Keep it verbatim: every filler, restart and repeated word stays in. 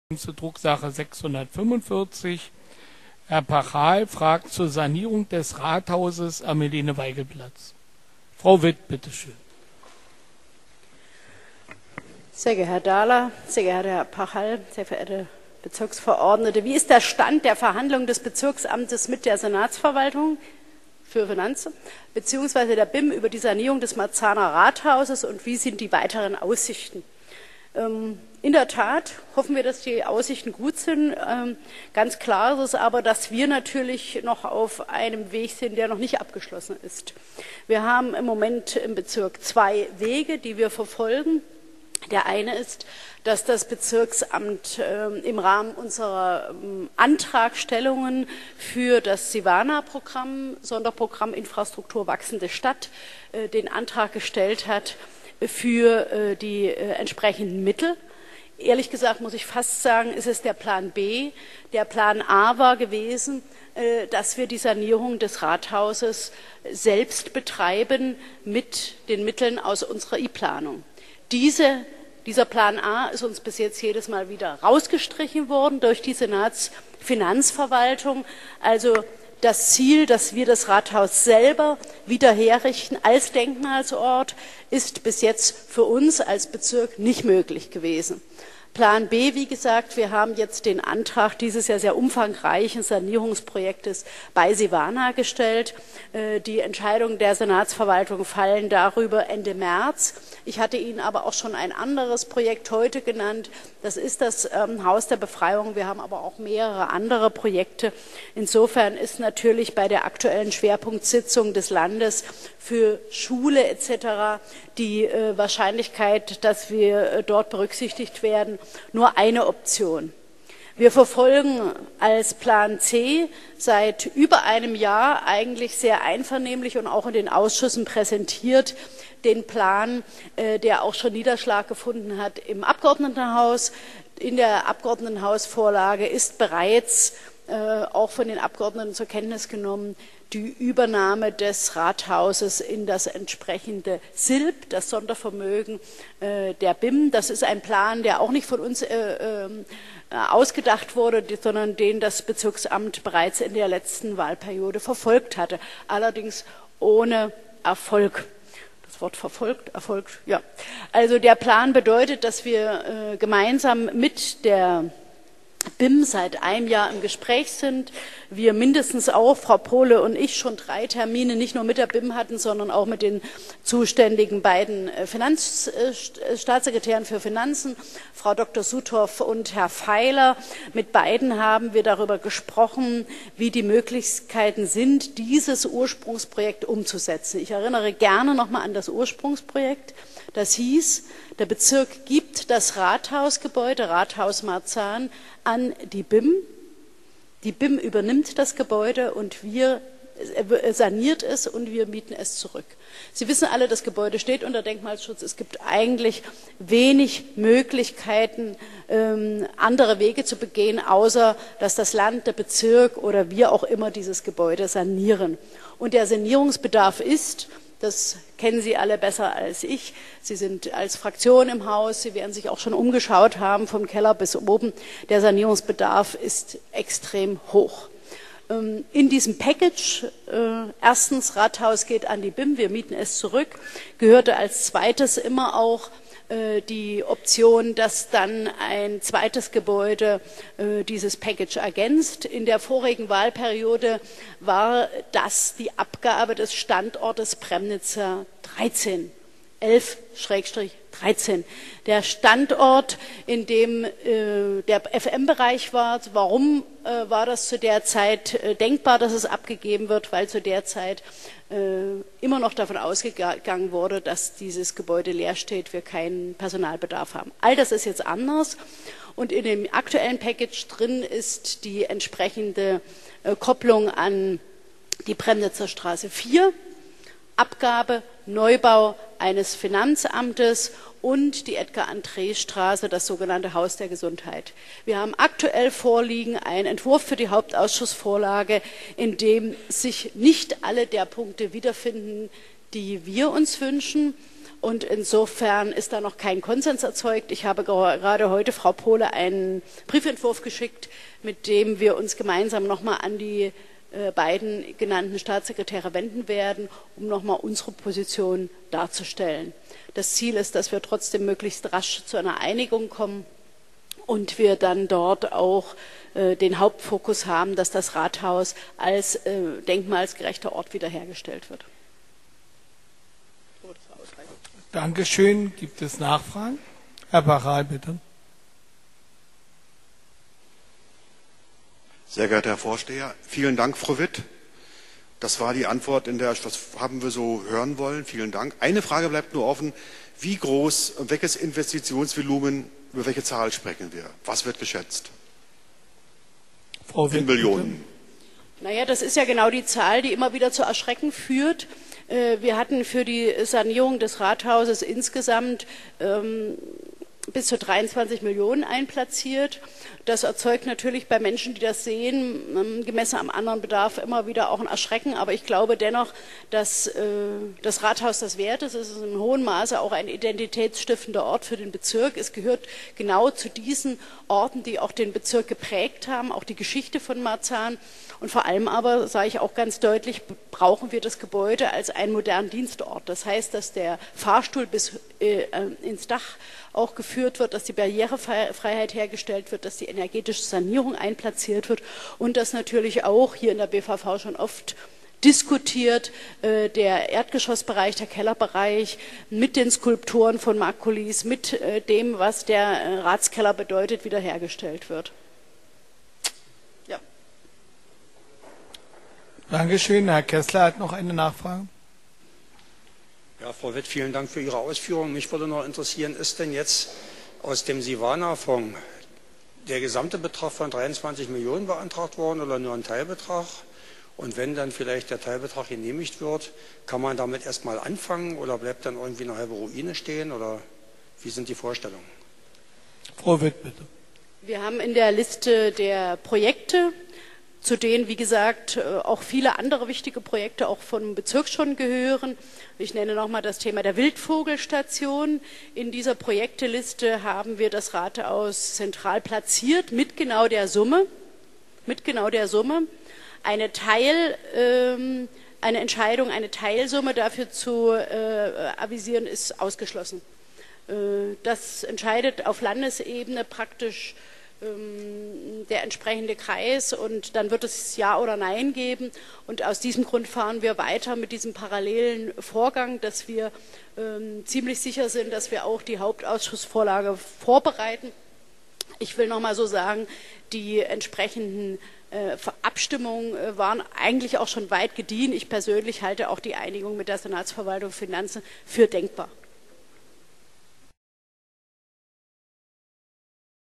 Zur Drucksache sechshundertfünfundvierzig. Herr Pachal fragt zur Sanierung des Rathauses am Helene-Weigel-Platz. Frau Witt, bitteschön. Sehr geehrter Herr Dahler, sehr geehrter Herr Pachal, sehr verehrte Bezirksverordnete, wie ist der Stand der Verhandlungen des Bezirksamtes mit der Senatsverwaltung für Finanzen beziehungsweise der B I M über die Sanierung des Marzahner Rathauses und wie sind die weiteren Aussichten? Ähm, in der Tat hoffen wir, dass die Aussichten gut sind. Ähm, ganz klar ist es aber, dass wir natürlich noch auf einem Weg sind, der noch nicht abgeschlossen ist. Wir haben im Moment im Bezirk zwei Wege, die wir verfolgen. Der eine ist, dass das Bezirksamt äh, im Rahmen unserer ähm, Antragstellungen für das Sivana-Programm, Sonderprogramm Infrastruktur wachsende Stadt, äh, den Antrag gestellt hat für äh, die äh, entsprechenden Mittel. Ehrlich gesagt muss ich fast sagen, ist es der Plan B. Der Plan A war gewesen, äh, dass wir die Sanierung des Rathauses selbst betreiben mit den Mitteln aus unserer I-Planung. Diese, dieser Plan A ist uns bis jetzt jedes Mal wieder rausgestrichen worden durch die Senatsfinanzverwaltung. Also das Ziel, dass wir das Rathaus selber wieder herrichten als Denkmalsort, ist bis jetzt für uns als Bezirk nicht möglich gewesen. Plan B, wie gesagt, wir haben jetzt den Antrag dieses ja sehr umfangreichen Sanierungsprojektes bei Sivana gestellt. Die Entscheidungen der Senatsverwaltung fallen darüber Ende März. Ich hatte Ihnen aber auch schon ein anderes Projekt heute genannt. Das ist das ähm, Haus der Befreiung. Wir haben aber auch mehrere andere Projekte. Insofern ist natürlich bei der aktuellen Schwerpunktsitzung des Landes für Schule et cetera die äh, Wahrscheinlichkeit, dass wir äh, dort berücksichtigt werden, nur eine Option. Wir verfolgen als Plan C seit über einem Jahr eigentlich sehr einvernehmlich und auch in den Ausschüssen präsentiert den Plan, äh, der auch schon Niederschlag gefunden hat im Abgeordnetenhaus. In der Abgeordnetenhausvorlage ist bereits äh, auch von den Abgeordneten zur Kenntnis genommen die Übernahme des Rathauses in das entsprechende S I L B, das Sondervermögen äh, der B I M. Das ist ein Plan, der auch nicht von uns äh, äh, ausgedacht wurde, sondern den das Bezirksamt bereits in der letzten Wahlperiode verfolgt hatte, allerdings ohne Erfolg. Das Wort verfolgt, erfolgt, ja. Also der Plan bedeutet, dass wir äh, gemeinsam mit der B I M seit einem Jahr im Gespräch sind. Wir mindestens auch, Frau Pohle und ich, schon drei Termine nicht nur mit der B I M hatten, sondern auch mit den zuständigen beiden Finanzstaatssekretären für Finanzen, Frau Doktor Suthoff und Herr Feiler. Mit beiden haben wir darüber gesprochen, wie die Möglichkeiten sind, dieses Ursprungsprojekt umzusetzen. Ich erinnere gerne nochmal an das Ursprungsprojekt. Das hieß, der Bezirk gibt das Rathausgebäude, Rathaus Marzahn, an die B I M. Die B I M übernimmt das Gebäude und wir saniert es und wir mieten es zurück. Sie wissen alle, das Gebäude steht unter Denkmalschutz. Es gibt eigentlich wenig Möglichkeiten, ähm, andere Wege zu begehen, außer dass das Land, der Bezirk oder wir auch immer dieses Gebäude sanieren. Und der Sanierungsbedarf ist, das kennen Sie alle besser als ich. Sie sind als Fraktion im Haus. Sie werden sich auch schon umgeschaut haben, vom Keller bis oben. Der Sanierungsbedarf ist extrem hoch. In diesem Package, erstens, Rathaus geht an die B I M, wir mieten es zurück, gehörte als zweites immer auch die Option, dass dann ein zweites Gebäude äh, dieses Package ergänzt. In der vorigen Wahlperiode war das die Abgabe des Standortes Premnitzer dreizehn, elf dreizehn. Der Standort, in dem äh, der F M-Bereich war, warum äh, war das zu der Zeit äh, denkbar, dass es abgegeben wird? Weil zu der Zeit äh, immer noch davon ausgegangen wurde, dass dieses Gebäude leer steht, wir keinen Personalbedarf haben. All das ist jetzt anders und in dem aktuellen Package drin ist die entsprechende äh, Kopplung an die Premnitzer Straße vier, Abgabe, Neubau eines Finanzamtes und die Edgar-André-Straße, das sogenannte Haus der Gesundheit. Wir haben aktuell vorliegen einen Entwurf für die Hauptausschussvorlage, in dem sich nicht alle der Punkte wiederfinden, die wir uns wünschen. Und insofern ist da noch kein Konsens erzeugt. Ich habe gerade heute Frau Pohle einen Briefentwurf geschickt, mit dem wir uns gemeinsam nochmal an die äh, beiden genannten Staatssekretäre wenden werden, um nochmal unsere Position darzustellen. Das Ziel ist, dass wir trotzdem möglichst rasch zu einer Einigung kommen und wir dann dort auch äh, den Hauptfokus haben, dass das Rathaus als äh, denkmalsgerechter Ort wiederhergestellt wird. Dankeschön. Gibt es Nachfragen? Herr Bachal, bitte. Sehr geehrter Herr Vorsteher, vielen Dank, Frau Witt. Das war die Antwort, in der, das haben wir so hören wollen. Vielen Dank. Eine Frage bleibt nur offen. Wie groß, welches Investitionsvolumen, über welche Zahl sprechen wir? Was wird geschätzt? Frau Witt, in Millionen. Naja, das ist ja genau die Zahl, die immer wieder zu Erschrecken führt. Wir hatten für die Sanierung des Rathauses insgesamt ähm, bis zu dreiundzwanzig Millionen einplatziert. Das erzeugt natürlich bei Menschen, die das sehen, gemessen am anderen Bedarf immer wieder auch ein Erschrecken. Aber ich glaube dennoch, dass äh, das Rathaus das wert ist. Es ist in hohem Maße auch ein identitätsstiftender Ort für den Bezirk. Es gehört genau zu diesen Orten, die auch den Bezirk geprägt haben, auch die Geschichte von Marzahn. Und vor allem aber, sage ich auch ganz deutlich, brauchen wir das Gebäude als einen modernen Dienstort. Das heißt, dass der Fahrstuhl bis äh, ins Dach auch geführt wird, dass die Barrierefreiheit hergestellt wird, dass die energetische Sanierung einplatziert wird und dass natürlich auch hier in der B V V schon oft diskutiert äh, der Erdgeschossbereich, der Kellerbereich mit den Skulpturen von Marc Collis, mit äh, dem, was der äh, Ratskeller bedeutet, wiederhergestellt wird. Ja. Dankeschön. Herr Kessler hat noch eine Nachfrage. Ja, Frau Witt, vielen Dank für Ihre Ausführungen. Mich würde noch interessieren, ist denn jetzt aus dem Sivana-Fonds der gesamte Betrag von dreiundzwanzig Millionen beantragt worden oder nur ein Teilbetrag? Und wenn dann vielleicht der Teilbetrag genehmigt wird, kann man damit erstmal anfangen oder bleibt dann irgendwie eine halbe Ruine stehen? Oder wie sind die Vorstellungen? Frau Witt, bitte. Wir haben in der Liste der Projekte, zu denen, wie gesagt, auch viele andere wichtige Projekte auch vom Bezirk schon gehören. Ich nenne nochmal das Thema der Wildvogelstation. In dieser Projekteliste haben wir das Rathaus zentral platziert mit genau der Summe, mit genau der Summe. Eine Teil, ähm, eine Entscheidung, eine Teilsumme dafür zu äh, avisieren, ist ausgeschlossen. Äh, das entscheidet auf Landesebene praktisch der entsprechende Kreis und dann wird es Ja oder Nein geben und aus diesem Grund fahren wir weiter mit diesem parallelen Vorgang, dass wir ähm, ziemlich sicher sind, dass wir auch die Hauptausschussvorlage vorbereiten. Ich will noch mal so sagen, die entsprechenden äh, Abstimmungen äh, waren eigentlich auch schon weit gediehen. Ich persönlich halte auch die Einigung mit der Senatsverwaltung Finanzen für denkbar.